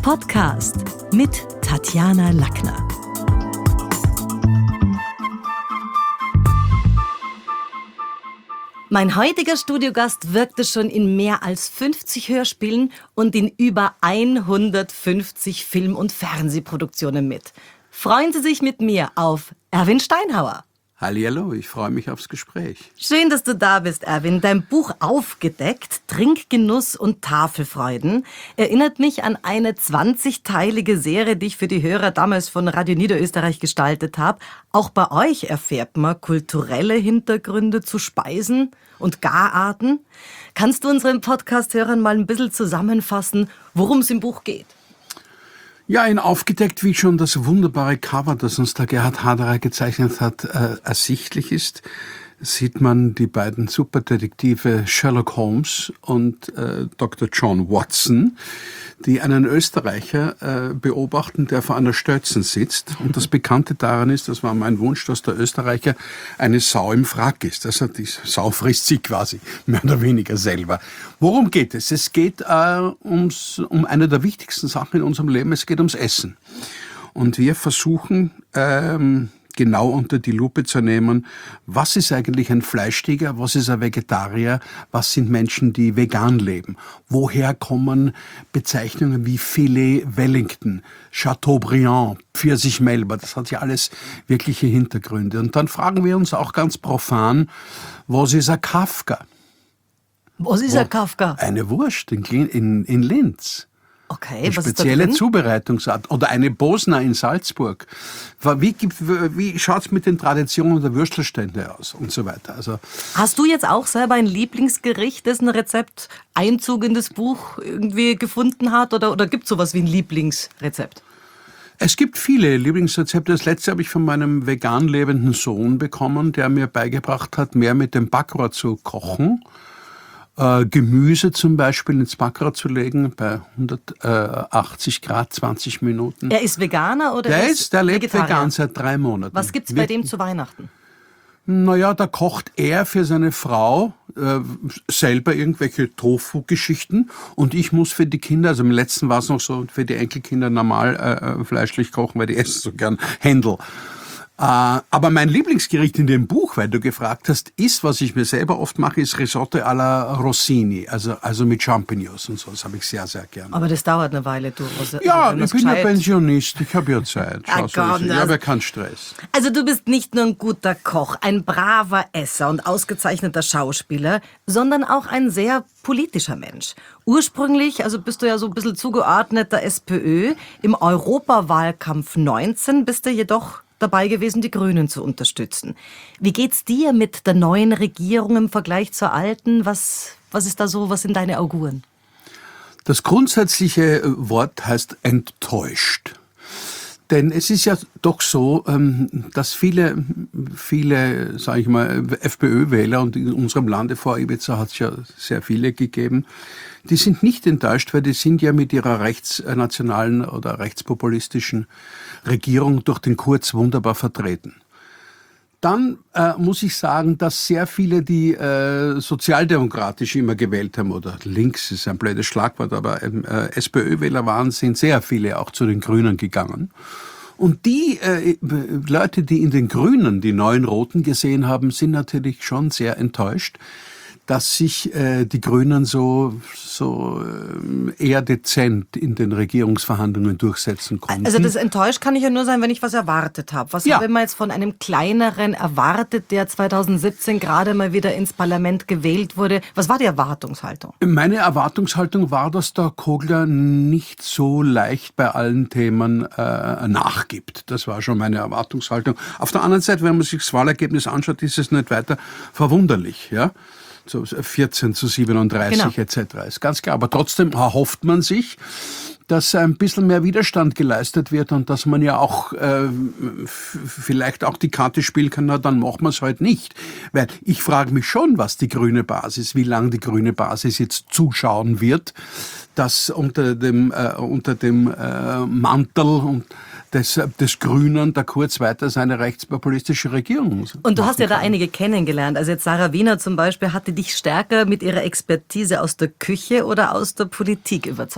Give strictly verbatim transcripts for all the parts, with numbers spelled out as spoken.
Podcast mit Tatjana Lackner. Mein heutiger Studiogast wirkte schon in mehr als fünfzig Hörspielen und in über hundertfünfzig Film- und Fernsehproduktionen mit. Freuen Sie sich mit mir auf Erwin Steinhauer. Hallihallo, ich freue mich aufs Gespräch. Schön, dass du da bist, Erwin. Dein Buch Aufgedeckt, Trinkgenuss und Tafelfreuden erinnert mich an eine zwanzigteilige Serie, die ich für die Hörer damals von Radio Niederösterreich gestaltet habe. Auch bei euch erfährt man kulturelle Hintergründe zu Speisen und Gararten. Kannst du unseren Podcast-Hörern mal ein bisschen zusammenfassen, worum es im Buch geht? Ja, in Aufgedeckt, wie schon das wunderbare Cover, das uns der Gerhard Haderer gezeichnet hat, äh, ersichtlich ist, sieht man die beiden Superdetektive Sherlock Holmes und äh, Doktor John Watson, die einen Österreicher äh, beobachten, der vor einer Stötzen sitzt. Und das Bekannte daran ist, das war mein Wunsch, dass der Österreicher eine Sau im Frack ist. Also die Sau frisst sie quasi, mehr oder weniger selber. Worum geht es? Es geht äh, ums, um eine der wichtigsten Sachen in unserem Leben, es geht ums Essen. Und wir versuchen, ähm, genau unter die Lupe zu nehmen, was ist eigentlich ein Fleischtiger, was ist ein Vegetarier, was sind Menschen, die vegan leben, woher kommen Bezeichnungen wie Filet Wellington, Chateaubriand, Pfirsich Melba, das hat ja alles wirkliche Hintergründe. Und dann fragen wir uns auch ganz profan, was ist ein Kafka? Was ist ein Kafka? Eine Wurst in, in, in Linz. Okay, eine was spezielle ist da drin? Zubereitungsart. Oder eine Bosna in Salzburg. Wie, wie schaut es mit den Traditionen der Würstelstände aus und so weiter? Also, Hast du jetzt auch selber ein Lieblingsgericht, dessen Rezept Einzug in das Buch irgendwie gefunden hat? Oder, oder gibt es sowas wie ein Lieblingsrezept? es gibt viele Lieblingsrezepte. Das letzte habe ich von meinem vegan lebenden Sohn bekommen, der mir beigebracht hat, mehr mit dem Backrohr zu kochen. Äh, Gemüse zum Beispiel ins Backrohr zu legen bei hundertachtzig Grad, zwanzig Minuten. Er ist Veganer oder Der er ist, der lebt Vegetarier? vegan seit drei Monaten. Was gibt's bei dem zu Weihnachten? Naja, da kocht er für seine Frau äh, selber irgendwelche Tofu-Geschichten und ich muss für die Kinder, also im letzten war es noch so, für die Enkelkinder normal äh, fleischlich kochen, weil die essen so gern Händel. Äh, aber mein Lieblingsgericht in dem Buch, weil du gefragt hast, ist, was ich mir selber oft mache, ist Risotto alla Rossini, also, also mit Champignons und so. Das habe ich sehr, sehr gerne. Aber das dauert eine Weile, du. Also, Ja, wenn man's ich bin ja gescheit- Pensionist, ich habe ja Zeit. Ah, Schau, so komm, ist es. Ich das- habe ja keinen Stress. Also du bist nicht nur ein guter Koch, ein braver Esser und ausgezeichneter Schauspieler, sondern auch ein sehr politischer Mensch. Ursprünglich, also bist du ja so ein bisschen zugeordnet der SPÖ. Im Europawahlkampf neunzehn bist du jedoch dabei gewesen, die Grünen zu unterstützen. Wie geht's dir mit der neuen Regierung im Vergleich zur alten? Was, was ist da so, was sind deine Auguren? Das grundsätzliche Wort heißt enttäuscht. Denn es ist ja doch so, dass viele, viele, sage ich mal, FPÖ-Wähler, und in unserem Lande vor Ibiza hat es ja sehr viele gegeben, die sind nicht enttäuscht, weil die sind ja mit ihrer rechtsnationalen oder rechtspopulistischen Regierung durch den Kurz wunderbar vertreten. Dann äh, muss ich sagen, dass sehr viele, die äh, sozialdemokratisch immer gewählt haben, oder links ist ein blödes Schlagwort, aber ähm, äh, SPÖ-Wähler waren, sind sehr viele auch zu den Grünen gegangen. Und die äh, Leute, die in den Grünen die neuen Roten gesehen haben, sind natürlich schon sehr enttäuscht, dass sich äh, die Grünen so, so äh, eher dezent in den Regierungsverhandlungen durchsetzen konnten. Also das enttäuscht kann ich ja nur sein, wenn ich was erwartet habe. Was Ja. habe ich mal jetzt von einem kleineren erwartet, der zweitausendsiebzehn gerade mal wieder ins Parlament gewählt wurde? Was war die Erwartungshaltung? Meine Erwartungshaltung war, dass der Kogler nicht so leicht bei allen Themen äh, nachgibt. Das war schon meine Erwartungshaltung. Auf der anderen Seite, wenn man sich das Wahlergebnis anschaut, ist es nicht weiter verwunderlich, ja. So vierzehn zu siebenunddreißig Genau. et cetera ist ganz klar. Aber trotzdem erhofft man sich, dass ein bisschen mehr Widerstand geleistet wird und dass man ja auch äh, f- vielleicht auch die Karte spielen kann, na, dann macht man es halt nicht. Weil ich frage mich schon, was die grüne Basis, wie lange die grüne Basis jetzt zuschauen wird, dass unter dem, äh, unter dem äh, Mantel und des, des Grünen der Kurz weiter seine rechtspopulistische Regierung. Und du hast ja da kann. einige kennengelernt. Also jetzt Sarah Wiener zum Beispiel, hatte dich stärker mit ihrer Expertise aus der Küche oder aus der Politik überzeugt?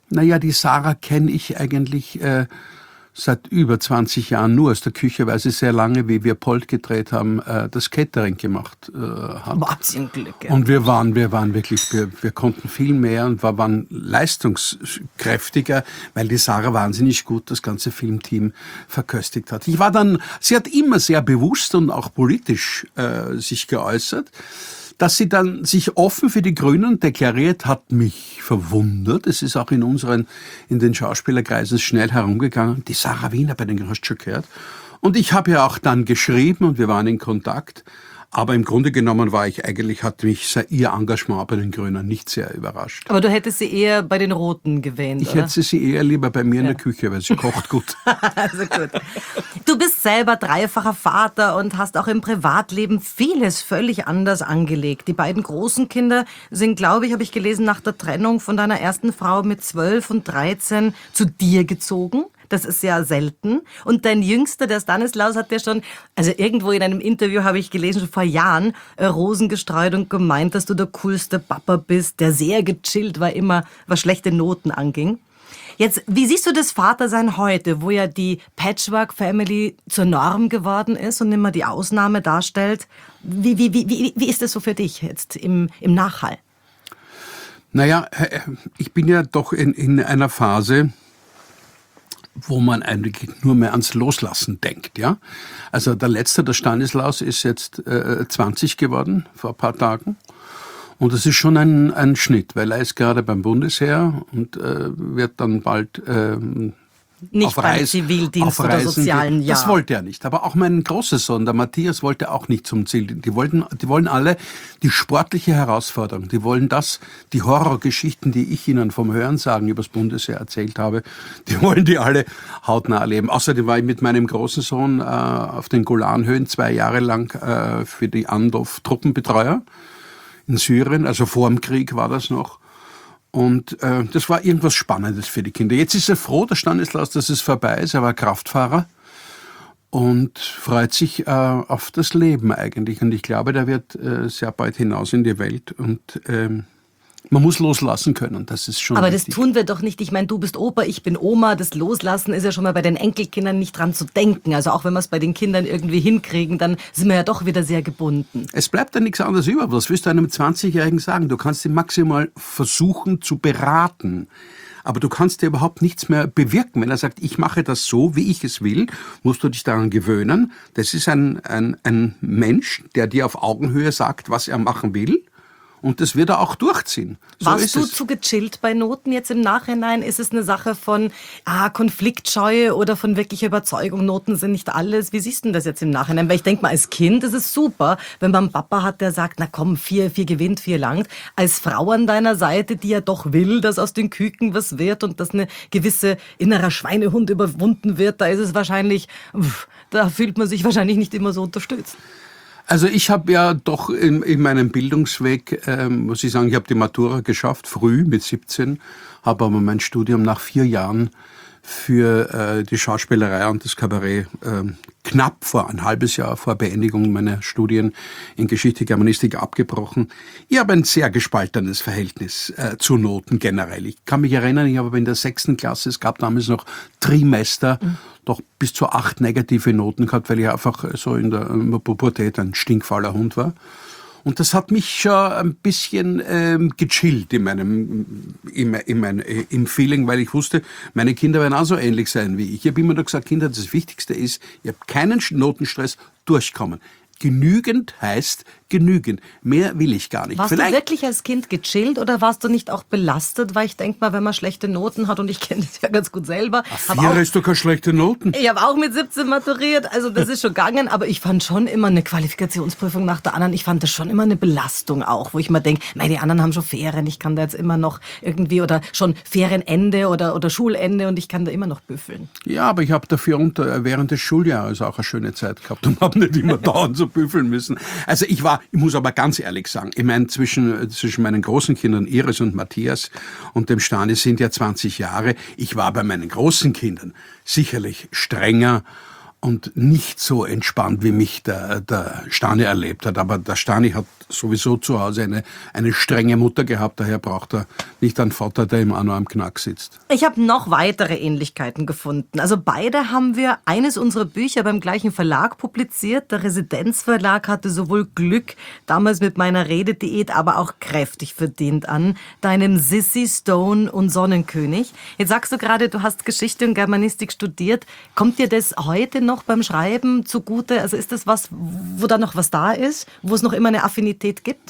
Naja, die Sarah kenne ich eigentlich äh, seit über zwanzig Jahren nur aus der Küche, weil sie sehr lange, wie wir Polt gedreht haben, äh, das Catering gemacht äh, hat. Glück, ja. Und wir waren, wir waren wirklich, wir, wir konnten viel mehr und wir waren leistungskräftiger, weil die Sarah wahnsinnig gut das ganze Filmteam verköstigt hat. Ich war dann, sie hat immer sehr bewusst und auch politisch äh, sich geäußert. Dass sie dann sich offen für die Grünen deklariert, hat mich verwundert. Es ist auch in unseren, in den Schauspielerkreisen schnell herumgegangen. Die Sarah Wiener, bei den hast du schon gehört. Und ich habe ja auch dann geschrieben und wir waren in Kontakt. Aber im Grunde genommen war ich eigentlich, hat mich ihr Engagement bei den Grünen nicht sehr überrascht. Aber du hättest sie eher bei den Roten gewähnt, Ich oder? hätte sie eher lieber bei mir ja. in der Küche, weil sie kocht gut. Also gut. Du bist selber dreifacher Vater und hast auch im Privatleben vieles völlig anders angelegt. Die beiden großen Kinder sind, glaube ich, habe ich gelesen, nach der Trennung von deiner ersten Frau mit zwölf und dreizehn zu dir gezogen. Das ist ja selten. Und dein Jüngster, der Stanislaus, hat ja schon, also irgendwo in einem Interview habe ich gelesen, schon vor Jahren, äh, Rosen gestreut und gemeint, dass du der coolste Papa bist, der sehr gechillt war immer, was schlechte Noten anging. Jetzt, wie siehst du das Vatersein heute, wo ja die Patchwork-Family zur Norm geworden ist und immer die Ausnahme darstellt? Wie, wie, wie, wie, wie ist das so für dich jetzt im, im Nachhall? Naja, ich bin ja doch in, in einer Phase, wo man eigentlich nur mehr ans Loslassen denkt, ja. Also der Letzte, der Stanislaus, ist jetzt äh, zwanzig geworden, vor ein paar Tagen. Und das ist schon ein, ein Schnitt, weil er ist gerade beim Bundesheer und äh, wird dann bald ähm, nicht auf beim Reisen, Zivildienst auf oder Reisen sozialen gehen. Jahr. Das wollte er nicht. Aber auch mein großer Sohn, der Matthias, wollte auch nicht zum Ziel. Die wollten, die wollen alle die sportliche Herausforderung. Die wollen das, die Horrorgeschichten, die ich ihnen vom Hörensagen übers Bundesheer erzählt habe, die wollen die alle hautnah erleben. Außerdem war ich mit meinem großen Sohn äh, auf den Golanhöhen zwei Jahre lang äh, für die Andov Truppenbetreuer in Syrien, also vor dem Krieg war das noch. Und äh, das war irgendwas Spannendes für die Kinder. Jetzt ist er froh, der Stanislaus, dass es vorbei ist. Er war Kraftfahrer und freut sich äh, auf das Leben eigentlich. Und ich glaube, der wird äh, sehr bald hinaus in die Welt. Und ähm, man muss loslassen können, das ist schon Aber wichtig. das tun wir doch nicht. Ich meine, du bist Opa, ich bin Oma. Das Loslassen ist ja schon mal bei den Enkelkindern nicht dran zu denken. Also auch wenn wir es bei den Kindern irgendwie hinkriegen, dann sind wir ja doch wieder sehr gebunden. Es bleibt ja nichts anderes über. Was willst du einem zwanzigjährigen sagen? Du kannst ihn maximal versuchen zu beraten. Aber du kannst dir überhaupt nichts mehr bewirken. Wenn er sagt, ich mache das so, wie ich es will, musst du dich daran gewöhnen. Das ist ein, ein, ein Mensch, der dir auf Augenhöhe sagt, was er machen will. Und das wird er auch durchziehen. So Warst ist du es. zu gechillt bei Noten jetzt im Nachhinein? Ist es eine Sache von ah, Konfliktscheue oder von wirklicher Überzeugung, Noten sind nicht alles? Wie siehst du das jetzt im Nachhinein? Weil ich denke mal, als Kind ist es super, wenn man einen Papa hat, der sagt, na komm, vier, vier gewinnt, vier langt. Als Frau an deiner Seite, die ja doch will, dass aus den Küken was wird und dass eine gewisse innerer Schweinehund überwunden wird, da ist es wahrscheinlich, pff, da fühlt man sich wahrscheinlich nicht immer so unterstützt. Also ich habe ja doch in, in meinem Bildungsweg, ähm, muss ich sagen, ich habe die Matura geschafft, früh mit siebzehn, habe aber mein Studium nach vier Jahren für äh, die Schauspielerei und das Kabarett äh, knapp vor ein halbes Jahr vor Beendigung meiner Studien in Geschichte, Germanistik abgebrochen. Ich habe ein sehr gespaltenes Verhältnis äh, zu Noten generell. Ich kann mich erinnern, ich habe in der sechsten Klasse, es gab damals noch Trimester, mhm. doch bis zu acht negative Noten gehabt, weil ich einfach so in der Pubertät ein stinkfauler Hund war. Und das hat mich schon ein bisschen ähm, gechillt in meinem, in, in mein, im Feeling, weil ich wusste, meine Kinder werden auch so ähnlich sein wie ich. Ich habe immer nur gesagt, Kinder, das Wichtigste ist, ihr habt keinen Notenstress, durchkommen. Genügend heißt genügend. Mehr will ich gar nicht. Warst Vielleicht du wirklich als Kind gechillt oder warst du nicht auch belastet? Weil ich denke mal, wenn man schlechte Noten hat, und ich kenne das ja ganz gut selber. Vier ist doch keine schlechte Noten. Ich habe auch mit siebzehn maturiert, also das ist schon gegangen. Aber ich fand schon immer eine Qualifikationsprüfung nach der anderen. Ich fand das schon immer eine Belastung auch, wo ich mir denke, nein, die anderen haben schon Ferien. Ich kann da jetzt immer noch irgendwie, oder schon Ferienende oder, oder Schulende, und ich kann da immer noch büffeln. Ja, aber ich habe dafür unter, während des Schuljahres auch eine schöne Zeit gehabt und habe nicht immer dauernd so büffeln müssen. Also ich war, ich muss aber ganz ehrlich sagen, ich meine, zwischen, zwischen meinen großen Kindern Iris und Matthias und dem Stani sind ja zwanzig Jahre. Ich war bei meinen großen Kindern sicherlich strenger und nicht so entspannt, wie mich der, der Stani erlebt hat. Aber der Stani hat sowieso zu Hause eine, eine strenge Mutter gehabt, daher braucht er nicht einen Vater, der ihm auch noch am Knack sitzt. Ich habe noch weitere Ähnlichkeiten gefunden. Also beide haben wir eines unserer Bücher beim gleichen Verlag publiziert. Der Residenzverlag hatte sowohl Glück, damals mit meiner Redediät, aber auch kräftig verdient an deinem Sissy, Stone und Sonnenkönig. Jetzt sagst du gerade, du hast Geschichte und Germanistik studiert. Kommt dir das heute noch beim Schreiben zugute? Also ist das was, wo da noch was da ist, wo es noch immer eine Affinität gibt?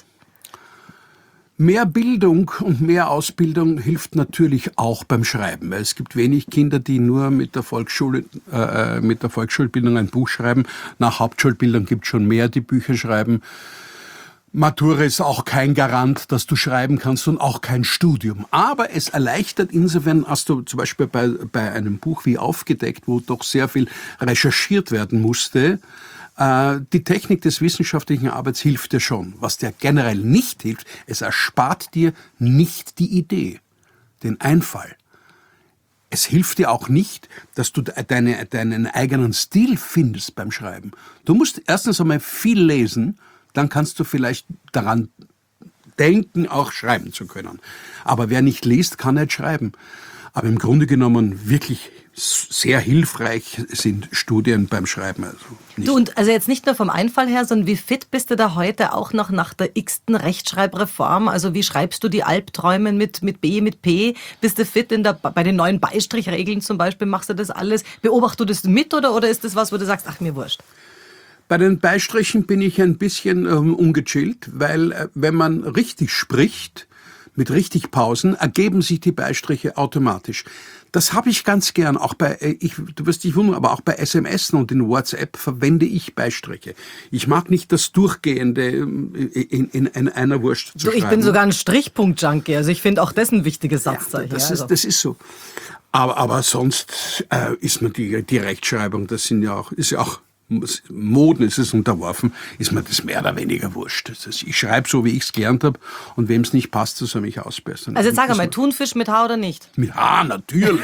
Mehr Bildung und mehr Ausbildung hilft natürlich auch beim Schreiben, weil es gibt wenig Kinder, die nur mit der Volksschule, äh, mit der Volksschulbildung ein Buch schreiben. Nach Hauptschulbildung gibt es schon mehr, die Bücher schreiben. Matura ist auch kein Garant, dass du schreiben kannst und auch kein Studium. Aber es erleichtert insofern, als du zum Beispiel bei, bei einem Buch wie Aufgedeckt, wo doch sehr viel recherchiert werden musste, äh, die Technik des wissenschaftlichen Arbeits hilft dir schon. Was dir generell nicht hilft, es erspart dir nicht die Idee, den Einfall. Es hilft dir auch nicht, dass du deine, deinen eigenen Stil findest beim Schreiben. Du musst erstens einmal viel lesen, dann kannst du vielleicht daran denken, auch schreiben zu können. Aber wer nicht liest, kann nicht schreiben. Aber im Grunde genommen wirklich sehr hilfreich sind Studien beim Schreiben. Also du, und also jetzt nicht nur vom Einfall her, sondern wie fit bist du da heute auch noch nach der x-ten Rechtschreibreform? Also wie schreibst du die Albträume mit, mit B, mit P? Bist du fit in der, bei den neuen Beistrichregeln zum Beispiel? Machst du das alles? Beobachtest du das mit oder, oder ist das was, wo du sagst, ach, mir wurscht? Bei den Beistrichen bin ich ein bisschen ähm, ungechillt, weil äh, wenn man richtig spricht, mit richtig Pausen, ergeben sich die Beistriche automatisch. Das habe ich ganz gern, auch bei, äh, ich, du wirst dich wundern, aber auch bei S M S und in WhatsApp verwende ich Beistriche. Ich mag nicht das Durchgehende ähm, in, in, in einer Wurst zu du, ich schreiben. bin sogar ein Strichpunkt-Junkie, also ich finde auch das ein wichtiges Satzzeichen. Ja, das, also. ist, das ist so. Aber, aber sonst äh, ist mir die, die Rechtschreibung, das sind ja auch, ist ja auch Moden ist es unterworfen, ist mir das mehr oder weniger wurscht. Das ist, ich schreibe so, wie ich es gelernt habe, und wem es nicht passt, das soll mich ausbessern. Also jetzt sag einmal, Thunfisch mit H oder nicht? Mit H, natürlich.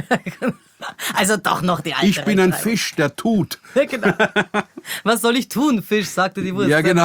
Also doch noch die alte Ich bin ein Fisch, der tut. Genau. Was soll ich tun, Fisch, sagte die Wurst. Ja, genau.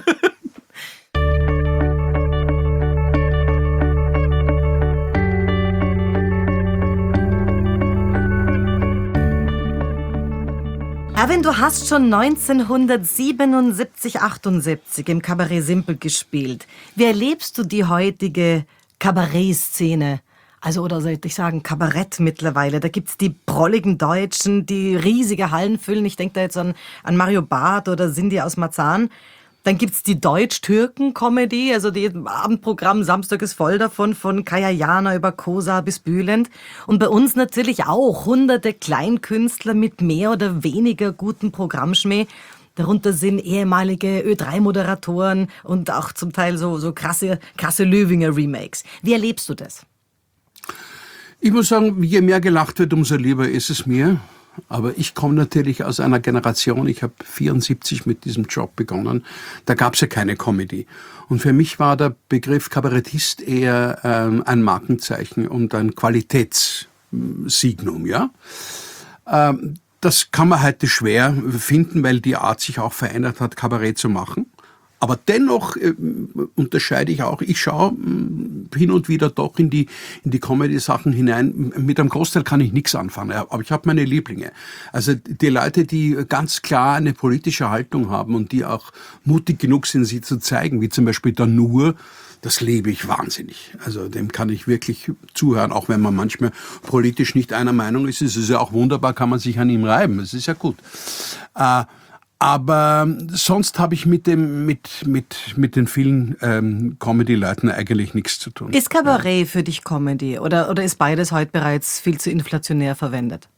Erwin, du hast schon neunzehnhundertsiebenundsiebzig, achtundsiebzig im Kabarett Simpel gespielt. Wie erlebst du die heutige Kabarettszene? Also, oder soll ich sagen, Kabarett mittlerweile. Da gibt's die prolligen Deutschen, die riesige Hallen füllen. Ich denke da jetzt an, an Mario Barth oder Cindy aus Marzahn. Dann gibt's die Deutsch-Türken-Comedy, also die Abendprogramm Samstag ist voll davon, von Kaya Jana über Kosa bis Bülent. Und bei uns natürlich auch hunderte Kleinkünstler mit mehr oder weniger gutem Programmschmäh. Darunter sind ehemalige Ö drei Moderatoren und auch zum Teil so, so krasse, krasse Löwinger-Remakes. Wie erlebst du das? Ich muss sagen, je mehr gelacht wird, umso lieber ist es mir. Aber ich komme natürlich aus einer Generation, ich habe vierundsiebzig mit diesem Job begonnen, da gab es ja keine Comedy. Und für mich war der Begriff Kabarettist eher ähm, ein Markenzeichen und ein Qualitätssignum, ja. Ähm, das kann man heute schwer finden, weil die Art sich auch verändert hat, Kabarett zu machen. Aber dennoch äh, unterscheide ich auch, ich schaue äh, hin und wieder doch in die, in die Comedy-Sachen hinein. Mit einem Großteil kann ich nichts anfangen, aber ich habe meine Lieblinge. Also die Leute, die ganz klar eine politische Haltung haben und die auch mutig genug sind, sie zu zeigen, wie zum Beispiel der Nur, das liebe ich wahnsinnig. Also dem kann ich wirklich zuhören, auch wenn man manchmal politisch nicht einer Meinung ist. Es ist ja auch wunderbar, kann man sich an ihm reiben, es ist ja gut. Äh, Aber sonst habe ich mit dem mit mit mit den vielen ähm, Comedy-Leuten eigentlich nichts zu tun. Ist Kabarett ja. für dich Comedy oder oder ist beides heute bereits viel zu inflationär verwendet?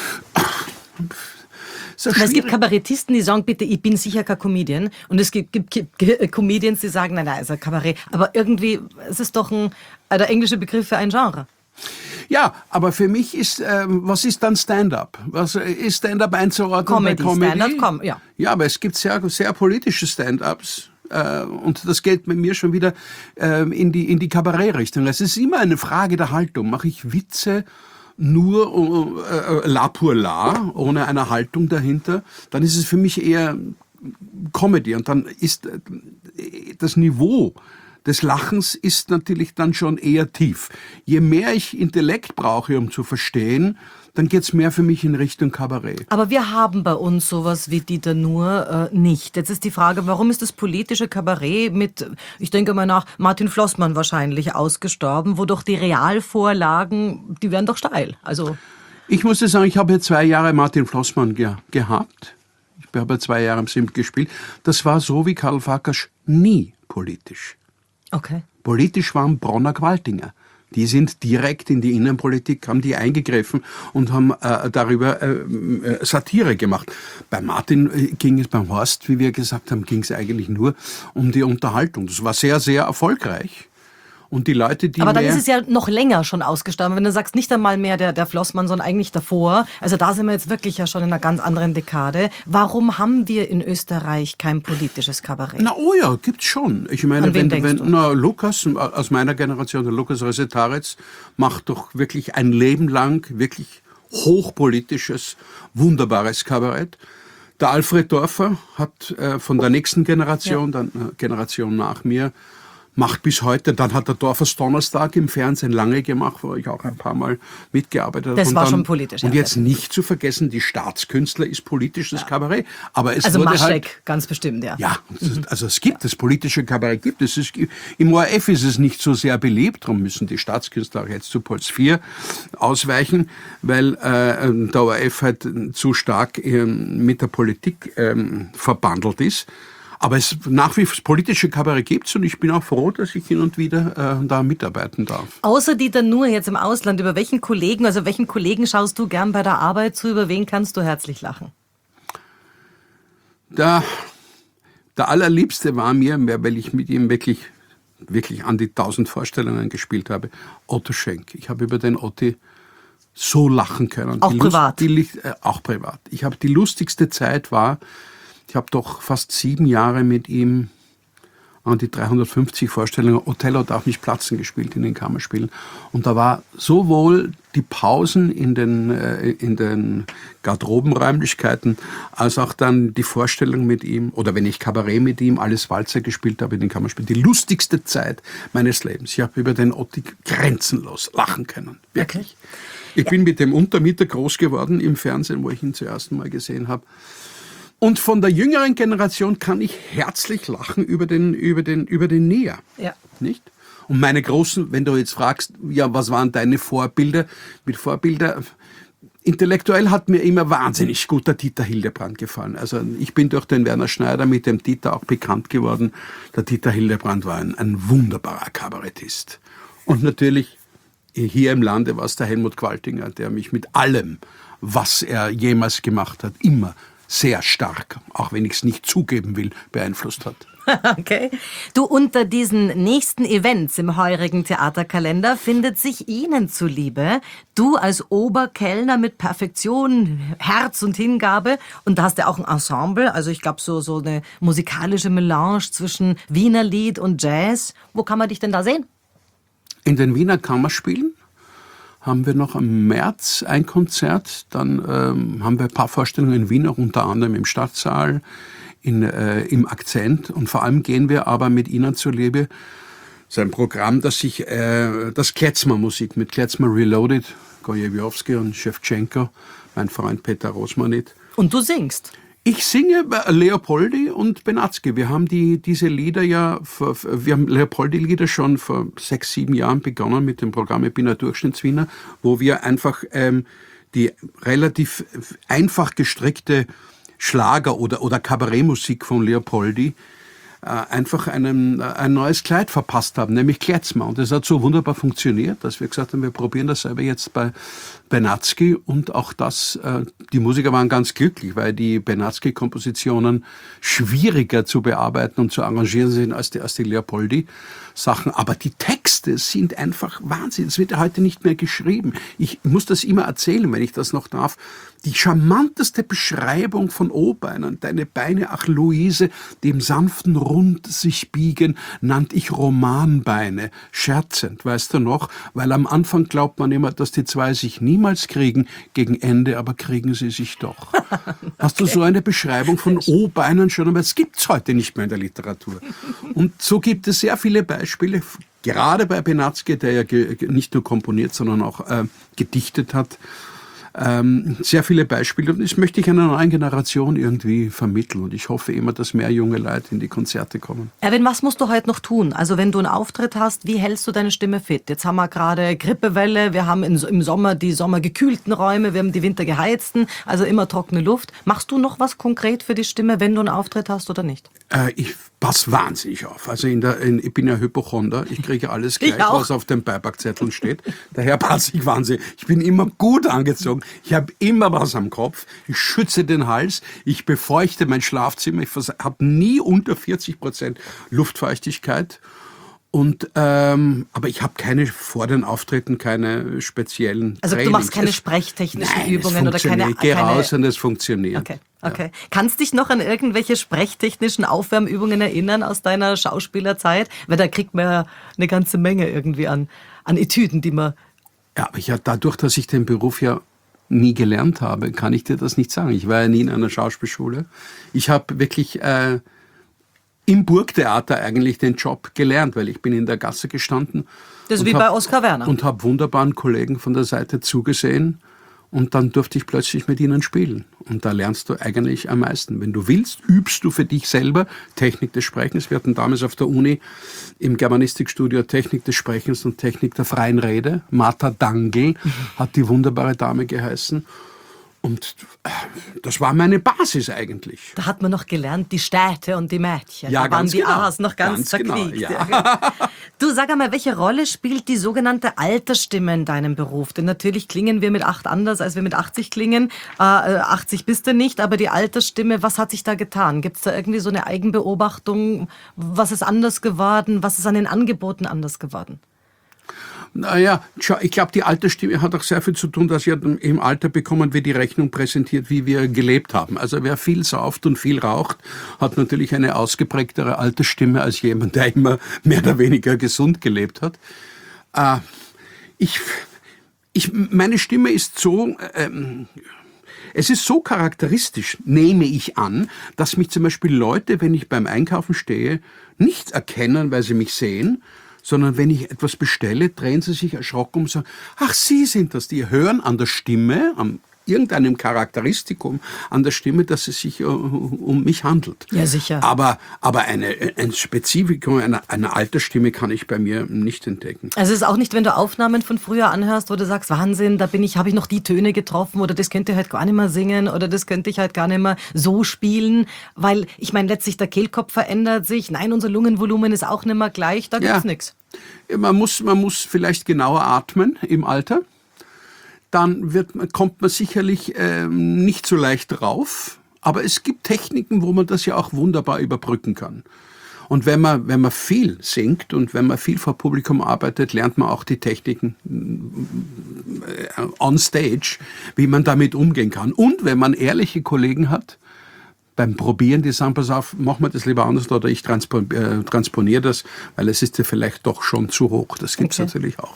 So es gibt Kabarettisten, die sagen, bitte, ich bin sicher kein Comedian. Und es gibt, gibt, gibt Comedians, die sagen, nein, nein, ist ein Kabarett. Aber irgendwie ist es doch ein, der englische Begriff für ein Genre. Ja, aber für mich ist, ähm, was ist dann Stand-up? Was ist Stand-up einzuordnen Comedy, bei Comedy? Stand-up, com- ja. Ja, aber es gibt sehr, sehr politische Stand-ups. Äh, und das geht mit mir schon wieder äh, in die, in die Kabarett-Richtung. Es ist immer eine Frage der Haltung. Mache ich Witze nur äh, la pour la, ohne eine Haltung dahinter, dann ist es für mich eher Comedy. Und dann ist äh, das Niveau des Lachens ist natürlich dann schon eher tief. Je mehr ich Intellekt brauche, um zu verstehen, dann geht's mehr für mich in Richtung Kabarett. Aber wir haben bei uns sowas wie Dieter Nuhr äh, nicht. Jetzt ist die Frage, warum ist das politische Kabarett mit, ich denke mal nach Martin Flossmann wahrscheinlich ausgestorben, wo doch die Realvorlagen, die wären doch steil. Also ich muss dir sagen, ich habe hier zwei Jahre Martin Flossmann ge- gehabt. Ich habe zwei Jahre im Simt gespielt. Das war so wie Karl Farkas nie politisch. okay. Politisch waren Bronner Gewaltinger. Die sind direkt in die Innenpolitik, haben die eingegriffen und haben äh, darüber äh, Satire gemacht. Bei Martin äh, ging es, beim Horst, wie wir gesagt haben, ging es eigentlich nur um die Unterhaltung. Das war sehr, sehr erfolgreich. Und die Leute, die Aber dann mehr ist es ja noch länger schon ausgestorben. Wenn du sagst, nicht einmal mehr der, der Flossmann, sondern eigentlich davor. Also da sind wir jetzt wirklich ja schon in einer ganz anderen Dekade. Warum haben wir in Österreich kein politisches Kabarett? Na, oh ja, gibt's schon. Ich meine, An wen wenn, denkst wenn du? na, Lukas aus meiner Generation, der Lukas Resetaritz, macht doch wirklich ein Leben lang wirklich hochpolitisches, wunderbares Kabarett. Der Alfred Dorfer hat äh, von der nächsten Generation, ja. dann äh, Generation nach mir, macht bis heute, dann hat der Dorfers Donnerstag im Fernsehen lange gemacht, wo ich auch ein paar Mal mitgearbeitet habe. Das und war dann, schon politisch. Und ja. jetzt nicht zu vergessen, die Staatskünstler ist politisches ja. Kabarett. Aber es also wurde Maschek, halt, ganz bestimmt, ja. Ja, also es gibt, das politische Kabarett gibt es. es gibt, im O R F ist es nicht so sehr beliebt, darum müssen die Staatskünstler auch jetzt zu Puls vier ausweichen, weil äh, der O R F halt zu stark äh, mit der Politik äh, verbandelt ist. Aber es nach wie vor das politische Kabarett gibt's und ich bin auch froh, dass ich hin und wieder äh, da mitarbeiten darf. Außer Dieter Nuhr jetzt im Ausland, über welchen Kollegen, also welchen Kollegen schaust du gern bei der Arbeit zu, über wen kannst du herzlich lachen? Der, der allerliebste war mir, weil ich mit ihm wirklich, wirklich an die tausend Vorstellungen gespielt habe, Otto Schenk. Ich habe über den Otti so lachen können. Auch die privat? Lust, die, äh, auch privat. Ich habe die lustigste Zeit war, ich habe doch fast sieben Jahre mit ihm an die dreihundertfünfzig Vorstellungen Othello darf nicht platzen gespielt in den Kammerspielen. Und da war sowohl die Pausen in den, äh, in den Garderobenräumlichkeiten als auch dann die Vorstellung mit ihm oder wenn ich Kabarett mit ihm, alles Walzer gespielt habe in den Kammerspielen. Die lustigste Zeit meines Lebens. Ich habe über den Otti grenzenlos lachen können. Wirklich. Ich bin mit dem Untermieter groß geworden im Fernsehen, wo ich ihn zum ersten Mal gesehen habe. Und von der jüngeren Generation kann ich herzlich lachen über den, über den, über den Näher. Ja. Nicht? Und meine großen, wenn du jetzt fragst, ja, was waren deine Vorbilder? Mit Vorbilder, intellektuell hat mir immer wahnsinnig gut der Dieter Hildebrand gefallen. Also ich bin durch den Werner Schneider mit dem Dieter auch bekannt geworden. Der Dieter Hildebrand war ein, ein wunderbarer Kabarettist. Und natürlich hier im Lande war es der Helmut Qualtinger, der mich mit allem, was er jemals gemacht hat, immer sehr stark, auch wenn ich es nicht zugeben will, beeinflusst hat. Okay. Du, unter diesen nächsten Events im heurigen Theaterkalender findet sich Ihnen zuliebe, du als Oberkellner mit Perfektion, Herz und Hingabe, und da hast du auch ein Ensemble, also ich glaube so, so eine musikalische Melange zwischen Wiener Lied und Jazz. Wo kann man dich denn da sehen? In den Wiener Kammerspielen haben wir noch im März ein Konzert, dann ähm, haben wir ein paar Vorstellungen in Wien, auch unter anderem im Stadtsaal, in, äh, im Akzent, und vor allem gehen wir aber mit Ihnen zuliebe, das ist ein Programm, das sich, äh, das Klezmer-Musik mit Klezmer Reloaded, Gojewski und Schewtschenko, mein Freund Peter Rosmanit. Und du singst? Ich singe Leopoldi und Benatzky. Wir haben die, diese Lieder ja, vor, wir haben Leopoldi-Lieder schon vor sechs, sieben Jahren begonnen mit dem Programm Ich bin ein Durchschnittswiener, wo wir einfach ähm, die relativ einfach gestrickte Schlager- oder, oder Kabarettmusik von Leopoldi äh, einfach einem, ein neues Kleid verpasst haben, nämlich Klezmer. Und das hat so wunderbar funktioniert, dass wir gesagt haben, wir probieren das selber jetzt bei Benatzky, und auch das, äh, die Musiker waren ganz glücklich, weil die Benatzky-Kompositionen schwieriger zu bearbeiten und zu arrangieren sind als die, als die Leopoldi-Sachen. Aber die Texte sind einfach Wahnsinn. Es wird ja heute nicht mehr geschrieben. Ich muss das immer erzählen, wenn ich das noch darf. Die charmanteste Beschreibung von O-Beinen, deine Beine, ach Luise, dem sanften Rund sich biegen, nannt ich Romanbeine, scherzend, weißt du noch? Weil am Anfang glaubt man immer, dass die zwei sich nie niemals kriegen, gegen Ende aber kriegen sie sich doch. Hast du so eine Beschreibung von O-Beinen schon? Aber es gibt's heute nicht mehr in der Literatur. Und so gibt es sehr viele Beispiele, gerade bei Benatzky, der ja ge- nicht nur komponiert, sondern auch äh, gedichtet hat. Ähm, sehr viele Beispiele und das möchte ich einer neuen Generation irgendwie vermitteln und ich hoffe immer, dass mehr junge Leute in die Konzerte kommen. Erwin, was musst du heute noch tun? Also wenn du einen Auftritt hast, wie hältst du deine Stimme fit? Jetzt haben wir gerade Grippewelle, wir haben im Sommer die sommergekühlten Räume, wir haben die wintergeheizten, also immer trockene Luft. Machst du noch was konkret für die Stimme, wenn du einen Auftritt hast oder nicht? Äh, ich passe wahnsinnig auf. Also in der, in, ich bin ja Hypochonder, ich kriege alles gleich, was auf den Beipackzetteln steht. Daher passe ich wahnsinnig. Ich bin immer gut angezogen, ich habe immer was am Kopf, ich schütze den Hals, ich befeuchte mein Schlafzimmer, ich habe nie unter vierzig Prozent Luftfeuchtigkeit. Und, ähm, aber ich habe keine, vor den Auftritten keine speziellen Also Trainings. du machst keine sprechtechnischen Nein, Übungen oder keine... Ich gehe keine... raus und es funktioniert. Okay, okay. Ja. Kannst dich noch an irgendwelche sprechtechnischen Aufwärmübungen erinnern aus deiner Schauspielerzeit? Weil da kriegt man ja eine ganze Menge irgendwie an, an Etüden, die man... Ja, aber ja, dadurch, dass ich den Beruf ja nie gelernt habe, kann ich dir das nicht sagen. Ich war ja nie in einer Schauspielschule. Ich habe wirklich... Äh, im Burgtheater eigentlich den Job gelernt, weil ich bin in der Gasse gestanden. Das ist wie hab, bei Oskar Werner. Und habe wunderbaren Kollegen von der Seite zugesehen und dann durfte ich plötzlich mit ihnen spielen. Und da lernst du eigentlich am meisten. Wenn du willst, übst du für dich selber Technik des Sprechens. Wir hatten damals auf der Uni im Germanistikstudio Technik des Sprechens und Technik der freien Rede. Martha Dangl hat die wunderbare Dame geheißen. Und das war meine Basis eigentlich. Da hat man noch gelernt, die Städte und die Mädchen. Ja, da waren ganz die genau. A's noch ganz, ganz verquiekt. Genau, ja. Du, sag einmal, welche Rolle spielt die sogenannte Altersstimme in deinem Beruf? Denn natürlich klingen wir mit acht anders, als wir mit achtzig klingen. Äh, achtzig bist du nicht, aber die Altersstimme, was hat sich da getan? Gibt es da irgendwie so eine Eigenbeobachtung? Was ist anders geworden? Was ist an den Angeboten anders geworden? Naja, ich glaube, die Altersstimme hat auch sehr viel zu tun, dass ja im Alter bekommen wir die Rechnung präsentiert, wie wir gelebt haben. Also wer viel sauft und viel raucht, hat natürlich eine ausgeprägtere Altersstimme als jemand, der immer mehr oder weniger gesund gelebt hat. Äh, ich, ich, meine Stimme ist so... Ähm, Es ist so charakteristisch, nehme ich an, dass mich zum Beispiel Leute, wenn ich beim Einkaufen stehe, nicht erkennen, weil sie mich sehen, sondern wenn ich etwas bestelle, drehen sie sich erschrocken und sagen, ach, Sie sind das. Die hören an der Stimme, an irgendeinem Charakteristikum an der Stimme, dass es sich uh, um mich handelt. Ja, sicher. Aber, aber eine, ein Spezifikum einer, einer Altersstimme kann ich bei mir nicht entdecken. Also es ist auch nicht, wenn du Aufnahmen von früher anhörst, wo du sagst, Wahnsinn, da bin ich, habe ich noch die Töne getroffen oder das könnte ich halt gar nicht mehr singen oder das könnte ich halt gar nicht mehr so spielen, weil ich meine, letztlich der Kehlkopf verändert sich, nein, unser Lungenvolumen ist auch nicht mehr gleich, da gibt's ja nichts. Man muss, man muss vielleicht genauer atmen im Alter. Dann wird, kommt man sicherlich ähm, nicht so leicht drauf. Aber es gibt Techniken, wo man das ja auch wunderbar überbrücken kann. Und wenn man, wenn man viel singt und wenn man viel vor Publikum arbeitet, lernt man auch die Techniken äh, on stage, wie man damit umgehen kann. Und wenn man ehrliche Kollegen hat, beim Probieren, die sagen, pass auf, mach mal das lieber anders oder ich transpon- äh, transponiere das, weil es ist ja vielleicht doch schon zu hoch. Das gibt es okay. natürlich auch.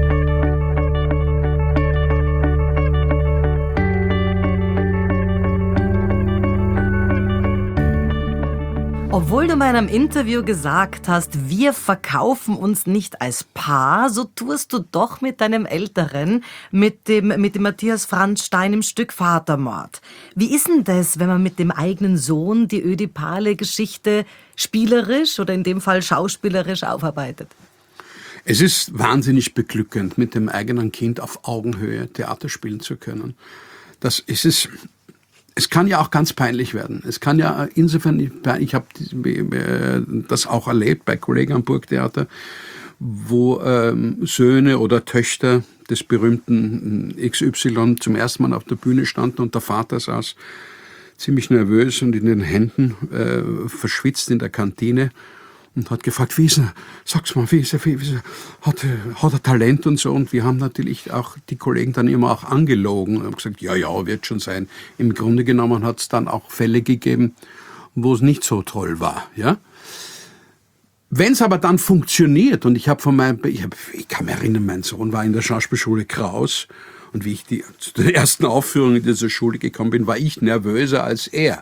Obwohl du mal in einem Interview gesagt hast, wir verkaufen uns nicht als Paar, so tust du doch mit deinem Älteren, mit dem, mit dem Matthias Franz Stein im Stück Vatermord. Wie ist denn das, wenn man mit dem eigenen Sohn die ödipale Geschichte spielerisch oder in dem Fall schauspielerisch aufarbeitet? Es ist wahnsinnig beglückend, mit dem eigenen Kind auf Augenhöhe Theater spielen zu können. Das ist es. Es kann ja auch ganz peinlich werden. Es kann ja insofern, ich habe das auch erlebt bei Kollegen am Burgtheater, wo ähm, Söhne oder Töchter des berühmten X Y zum ersten Mal auf der Bühne standen und der Vater saß ziemlich nervös und in den Händen äh, verschwitzt in der Kantine und hat gefragt, wie ist er? Sag's mal, wie ist er? Wie ist er? Hat, hat er Talent und so? Und wir haben natürlich auch die Kollegen dann immer auch angelogen und haben gesagt, ja, ja, wird schon sein. Im Grunde genommen hat es dann auch Fälle gegeben, wo es nicht so toll war, ja. Wenn es aber dann funktioniert, und ich habe von meinem, ich, hab, ich kann mich erinnern, mein Sohn war in der Schauspielschule Kraus Und wie ich die, zu der ersten Aufführung in dieser Schule gekommen bin, war ich nervöser als er.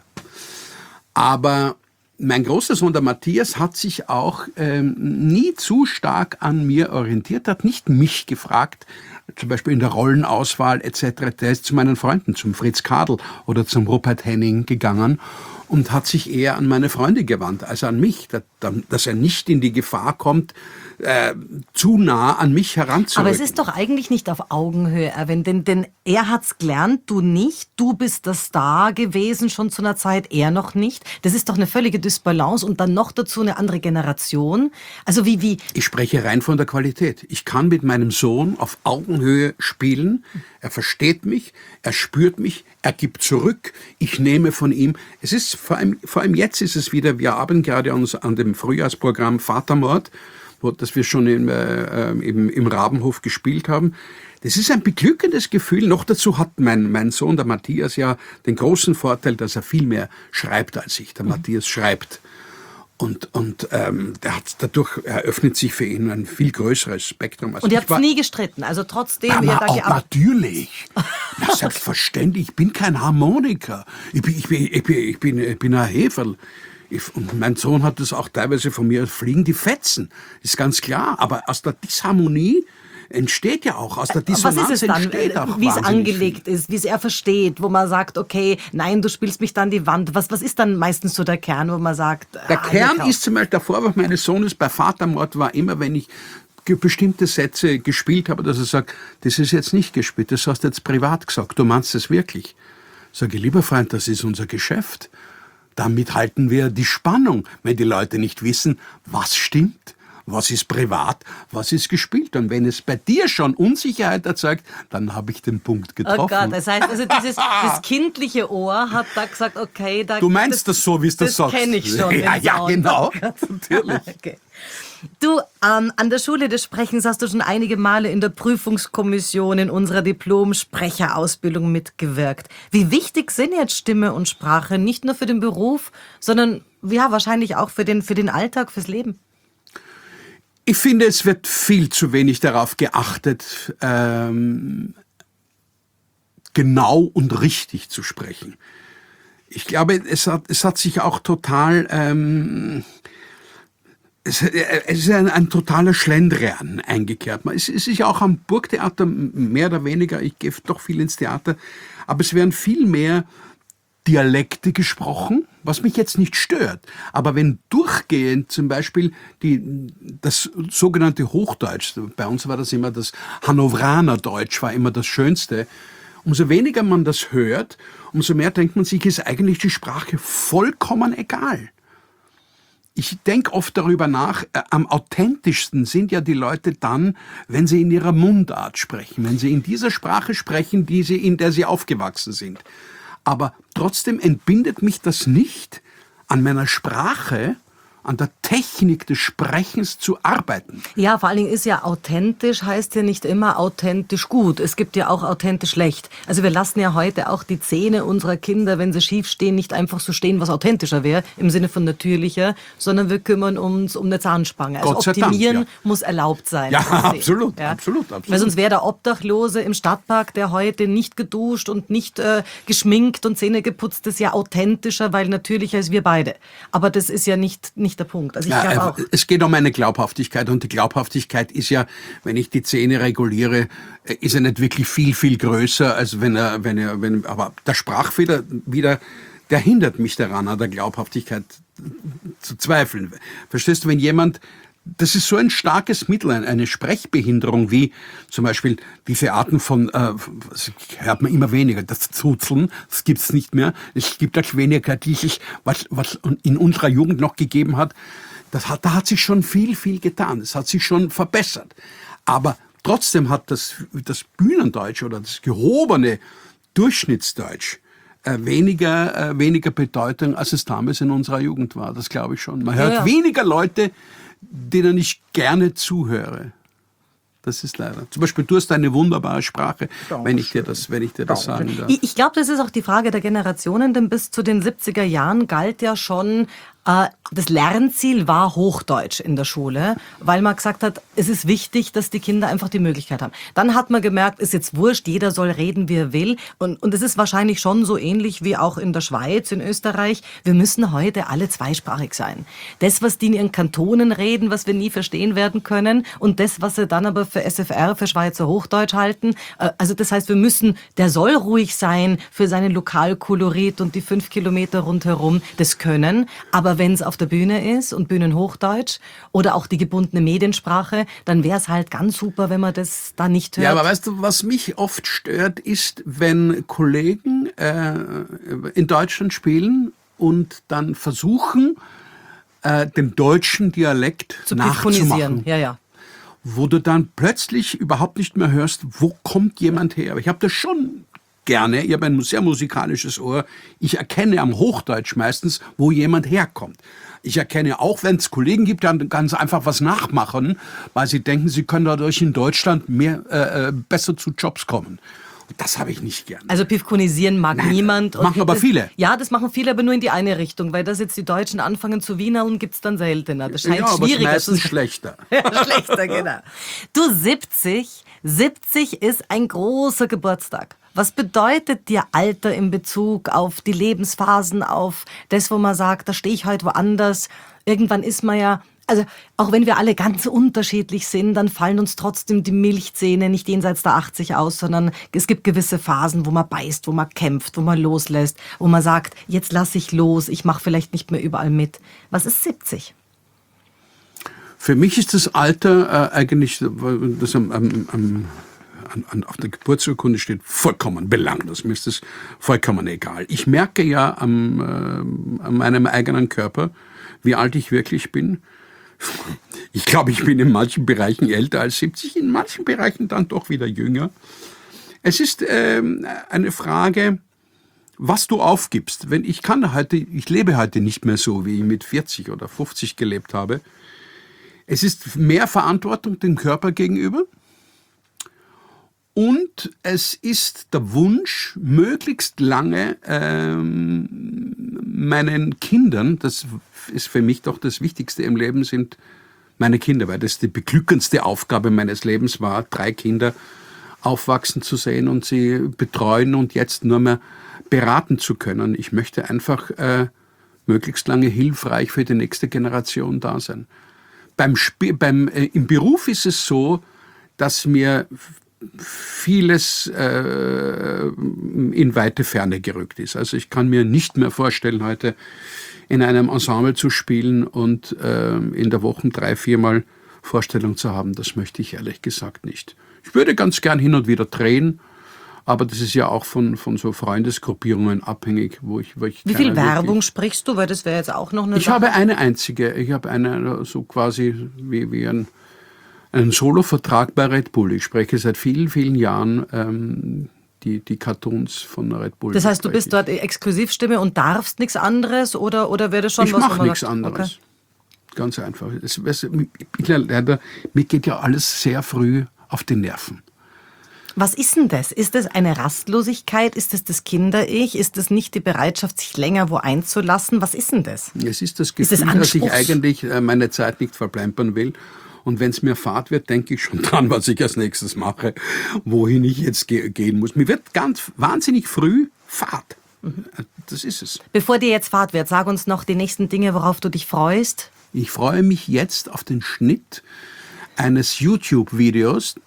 Aber mein großer Sohn, der Matthias, hat sich auch ähm, nie zu stark an mir orientiert, hat nicht mich gefragt, zum Beispiel in der Rollenauswahl et cetera. Der ist zu meinen Freunden, zum Fritz Kadel oder zum Rupert Henning gegangen und hat sich eher an meine Freunde gewandt, als an mich, dass er nicht in die Gefahr kommt, äh, zu nah an mich heranzurücken. Aber es ist doch eigentlich nicht auf Augenhöhe, Erwin, denn, denn er hat's gelernt, du nicht. Du bist der Star gewesen, schon zu einer Zeit, er noch nicht. Das ist doch eine völlige Dysbalance und dann noch dazu eine andere Generation. Also wie, wie... Ich spreche rein von der Qualität. Ich kann mit meinem Sohn auf Augenhöhe spielen. Er versteht mich, er spürt mich, er gibt zurück. Ich nehme von ihm. Es ist vor allem, vor allem jetzt ist es wieder, wir haben gerade uns an dem Frühjahrsprogramm Vatermord, wo, das wir schon im, äh, im, im Rabenhof gespielt haben. Das ist ein beglückendes Gefühl. Noch dazu hat mein, mein Sohn, der Matthias, ja den großen Vorteil, dass er viel mehr schreibt als ich. Der mhm. Matthias schreibt. Und, und ähm, der hat, dadurch eröffnet sich für ihn ein viel größeres Spektrum. Als und ihr habt nie gestritten, also trotzdem... Na, ihr na, auch natürlich. Na, selbstverständlich, ich bin kein Harmoniker. Ich bin, ich bin, ich bin, ich bin, ich bin ein Heferl. Ich, und mein Sohn hat das auch teilweise von mir, fliegen die Fetzen, ist ganz klar. Aber aus der Disharmonie entsteht ja auch, aus der Dissonanz was ist es dann, entsteht auch wie es angelegt viel. ist, wie es er versteht, wo man sagt, okay, nein, du spielst mich dann die Wand. Was, was ist dann meistens so der Kern, wo man sagt... Der ah, Kern ist zum Beispiel, der Vorwurf meines Sohnes bei Vatermord war immer, wenn ich bestimmte Sätze gespielt habe, dass er sagt, das ist jetzt nicht gespielt, das hast du jetzt privat gesagt, du meinst das wirklich. Sage ich, lieber Freund, das ist unser Geschäft. Damit halten wir die Spannung, wenn die Leute nicht wissen, was stimmt, was ist privat, was ist gespielt. Und wenn es bei dir schon Unsicherheit erzeugt, dann habe ich den Punkt getroffen. Oh Gott, das heißt, also dieses das kindliche Ohr hat da gesagt, okay, da... Du meinst das, das so, wie es das, das sagst. Das kenne ich schon. Ja, ja, genau, natürlich. Okay. Du, ähm, an der Schule des Sprechens hast du schon einige Male in der Prüfungskommission in unserer Diplom-Sprecherausbildung mitgewirkt. Wie wichtig sind jetzt Stimme und Sprache, nicht nur für den Beruf, sondern ja, wahrscheinlich auch für den, für den Alltag, fürs Leben? Ich finde, es wird viel zu wenig darauf geachtet, ähm, genau und richtig zu sprechen. Ich glaube, es hat, es hat sich auch total... Ähm, Es, es ist ein, ein totaler Schlendrian eingekehrt. Es, es ist ja auch am Burgtheater mehr oder weniger, ich gehe doch viel ins Theater, aber es werden viel mehr Dialekte gesprochen, was mich jetzt nicht stört. Aber wenn durchgehend zum Beispiel die, das sogenannte Hochdeutsch, bei uns war das immer das Hannoveranerdeutsch, war immer das Schönste, umso weniger man das hört, umso mehr denkt man sich, ist eigentlich die Sprache vollkommen egal. Ich denke oft darüber nach, äh, am authentischsten sind ja die Leute dann, wenn sie in ihrer Mundart sprechen, wenn sie in dieser Sprache sprechen, die sie, in der sie aufgewachsen sind. Aber trotzdem entbindet mich das nicht, an meiner Sprache, an der Technik des Sprechens zu arbeiten. Ja, vor allen Dingen ist ja authentisch, heißt ja nicht immer authentisch gut. Es gibt ja auch authentisch schlecht. Also wir lassen ja heute auch die Zähne unserer Kinder, wenn sie schief stehen, nicht einfach so stehen, was authentischer wäre, im Sinne von natürlicher, sondern wir kümmern uns um eine Zahnspange. Also Gott sei optimieren Dank, ja. muss erlaubt sein. Ja, absolut, ja? absolut, absolut. Weil sonst wäre der Obdachlose im Stadtpark, der heute nicht geduscht und nicht äh, geschminkt und Zähne geputzt ist, ja authentischer, weil natürlicher als wir beide. Aber das ist ja nicht, nicht der Punkt. Also ich ja, glaube auch. Es geht um eine Glaubhaftigkeit und die Glaubhaftigkeit ist ja, wenn ich die Zähne reguliere, ist er nicht wirklich viel, viel größer, als wenn er, wenn er, wenn, aber der Sprachfehler wieder, der hindert mich daran, an der Glaubhaftigkeit zu zweifeln. Verstehst du, wenn jemand, das ist so ein starkes Mittel, eine Sprechbehinderung, wie zum Beispiel, wie viele Arten von, äh, das hört man immer weniger, das Zuzeln, das gibt's nicht mehr. Es gibt auch weniger dieses, was, was in unserer Jugend noch gegeben hat. Das hat, da hat sich schon viel, viel getan. Es hat sich schon verbessert. Aber trotzdem hat das, das Bühnendeutsch oder das gehobene Durchschnittsdeutsch äh, weniger, äh, weniger Bedeutung, als es damals in unserer Jugend war. Das glaube ich schon. Man hört ja, ja. weniger Leute, denen ich gerne zuhöre. Das ist leider. Zum Beispiel, du hast eine wunderbare Sprache, wenn ich dir das, wenn ich dir das sagen darf. Ich, ich glaube, das ist auch die Frage der Generationen, denn bis zu den siebziger Jahren galt ja schon Äh, das Lernziel war Hochdeutsch in der Schule, weil man gesagt hat, es ist wichtig, dass die Kinder einfach die Möglichkeit haben. Dann hat man gemerkt, ist jetzt wurscht, jeder soll reden, wie er will. Und, und es ist wahrscheinlich schon so ähnlich wie auch in der Schweiz, in Österreich. Wir müssen heute alle zweisprachig sein. Das, was die in ihren Kantonen reden, was wir nie verstehen werden können, und das, was sie dann aber für S F R, für Schweizer Hochdeutsch halten. Äh, also das heißt, wir müssen, der soll ruhig sein für seinen Lokalkolorit und die fünf Kilometer rundherum, das können. Aber wenn es auf der Bühne ist und Bühnenhochdeutsch oder auch die gebundene Mediensprache, dann wäre es halt ganz super, wenn man das da nicht hört. Ja, aber weißt du, was mich oft stört, ist, wenn Kollegen äh, in Deutschland spielen und dann versuchen, äh, den deutschen Dialekt zu nachzumachen. Ja, ja. Wo du dann plötzlich überhaupt nicht mehr hörst, wo kommt jemand her. Aber ich habe das schon gerne, ich habe ein sehr musikalisches Ohr, ich erkenne am Hochdeutsch meistens, wo jemand herkommt. Ich erkenne auch, wenn es Kollegen gibt, die dann ganz einfach was nachmachen, weil sie denken, sie können dadurch in Deutschland mehr, äh, besser zu Jobs kommen. Und das habe ich nicht gern. Also Pivkonisieren mag Nein, niemand. machen und aber das, viele. Ja, das machen viele, aber nur in die eine Richtung, weil das jetzt die Deutschen anfangen zu wienern, gibt's dann seltener. Das scheint ja, aber schwieriger meistens zu sein. schlechter. Ja, schlechter, genau. Du, siebzig, siebzig ist ein großer Geburtstag. Was bedeutet dir Alter in Bezug auf die Lebensphasen, auf das, wo man sagt, da stehe ich heute woanders? Irgendwann ist man ja, also auch wenn wir alle ganz unterschiedlich sind, dann fallen uns trotzdem die Milchzähne nicht jenseits der achtzig aus, sondern es gibt gewisse Phasen, wo man beißt, wo man kämpft, wo man loslässt, wo man sagt, jetzt lasse ich los, ich mache vielleicht nicht mehr überall mit. Was ist siebzig? Für mich ist das Alter äh, eigentlich, das am, am, am An, an, auf der Geburtsurkunde steht, vollkommen belanglos. Mir ist das vollkommen egal. Ich merke ja am, äh, an meinem eigenen Körper, wie alt ich wirklich bin. Ich glaube, ich bin in manchen Bereichen älter als siebzig, in manchen Bereichen dann doch wieder jünger. Es ist äh, eine Frage, was du aufgibst. Wenn ich kann heute, ich lebe heute nicht mehr so, wie ich mit vierzig oder fünfzig gelebt habe. Es ist mehr Verantwortung dem Körper gegenüber. Und es ist der Wunsch, möglichst lange ähm, meinen Kindern, das ist für mich doch das Wichtigste im Leben, sind meine Kinder, weil das die beglückendste Aufgabe meines Lebens war, drei Kinder aufwachsen zu sehen und sie betreuen und jetzt nur mehr beraten zu können. Ich möchte einfach äh, möglichst lange hilfreich für die nächste Generation da sein. Beim Sp- beim, äh, im Beruf ist es so, dass mir vieles äh, in weite Ferne gerückt ist. Also ich kann mir nicht mehr vorstellen, heute in einem Ensemble zu spielen und äh, in der Woche drei, viermal Vorstellung zu haben. Das möchte ich ehrlich gesagt nicht. Ich würde ganz gern hin und wieder drehen, aber das ist ja auch von, von so Freundesgruppierungen abhängig, wo ich, wo ich Wie viel keiner Werbung wirklich- sprichst du? Weil das wäre jetzt auch noch eine Ich Sache. habe eine einzige. Ich habe eine so quasi wie, wie ein einen Solo-Vertrag bei Red Bull. Ich spreche seit vielen, vielen Jahren ähm, die, die Cartoons von Red Bull. Das heißt, du bespreche bist dort Exklusivstimme und darfst nichts anderes oder, oder wäre das schon ich. was? Ich wo mache man nichts sagt, anderes. Okay. Ganz einfach. Es, es, ich, leider, mir geht ja alles sehr früh auf die Nerven. Was ist denn das? Ist das eine Rastlosigkeit? Ist das das Kinder-Ich? Ist das nicht die Bereitschaft, sich länger wo einzulassen? Was ist denn das? Es ist das Ist Gefühl, das dass ich Anspruchs- eigentlich äh, meine Zeit nicht verplempern will. Und wenn es mir fad wird, denke ich schon dran, was ich als nächstes mache, wohin ich jetzt ge- gehen muss. Mir wird ganz wahnsinnig früh fad. Das ist es. Bevor dir jetzt Fahrt wird, sag uns noch die nächsten Dinge, worauf du dich freust. Ich freue mich jetzt auf den Schnitt eines YouTube-Videos,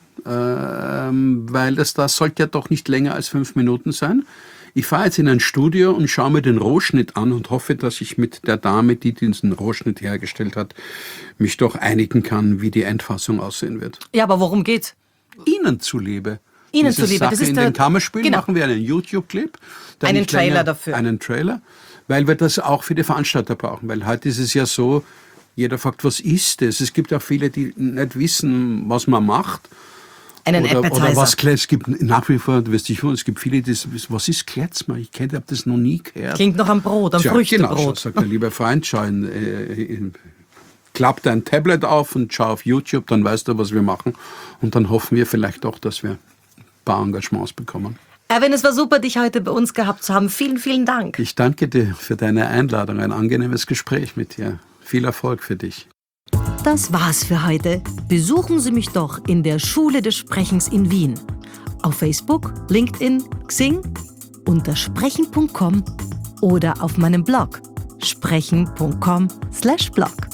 ähm, weil das, das sollte ja doch nicht länger als fünf Minuten sein. Ich fahre jetzt in ein Studio und schaue mir den Rohschnitt an und hoffe, dass ich mit der Dame, die diesen Rohschnitt hergestellt hat, mich doch einigen kann, wie die Endfassung aussehen wird. Ja, aber worum geht's? Ihnen zuliebe. Ihnen Diese zuliebe, Sache das ist in der- den Kammerspielen genau. machen wir einen YouTube-Clip. der Einen nicht Trailer länger- dafür. Einen Trailer, weil wir das auch für die Veranstalter brauchen. Weil heute ist es ja so, jeder fragt, was ist das? Es gibt auch viele, die nicht wissen, was man macht. Einen Oder, Appetizer. oder was Kletz, es gibt nach wie vor, du wirst dich wundern, es gibt viele, die sagen, was ist Kletzmer? Ich kenne, habe das noch nie gehört. Klingt noch am Brot, am Tja, Früchtebrot. Genau, sagt der liebe Freund, schau in, äh, in, klapp dein Tablet auf und schau auf YouTube, dann weißt du, was wir machen. Und dann hoffen wir vielleicht auch, dass wir ein paar Engagements bekommen. Erwin, es war super, dich heute bei uns gehabt zu haben. Vielen, vielen Dank. Ich danke dir für deine Einladung. Ein angenehmes Gespräch mit dir. Viel Erfolg für dich. Das war's für heute. Besuchen Sie mich doch in der Schule des Sprechens in Wien. Auf Facebook, LinkedIn, Xing, unter sprechen punkt com oder auf meinem Blog sprechen punkt com slash blog.